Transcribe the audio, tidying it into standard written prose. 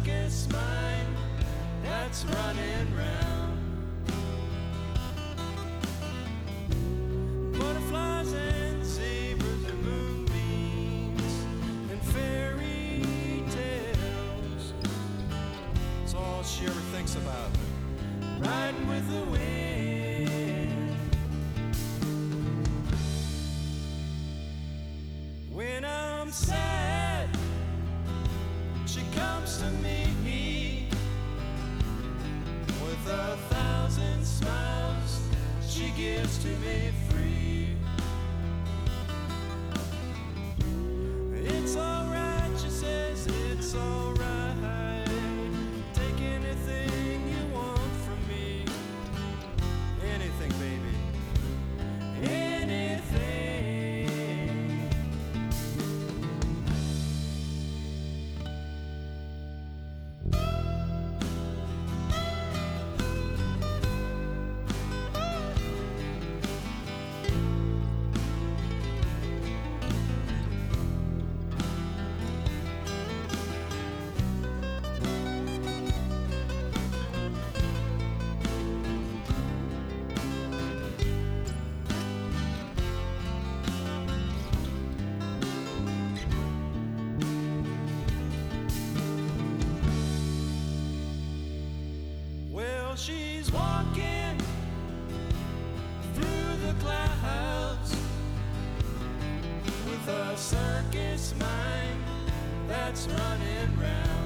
circus mind that's running round. Butterflies and zebras and moonbeams and fairy tales. It's all she ever thinks about. Riding with the wind. When I'm sad, she comes to me with 1,000 smiles she gives to me free. It's alright, she says, it's alright. Take anything you want from me. Anything, baby. Anything. She's walking through the clouds with a circus mind that's running round.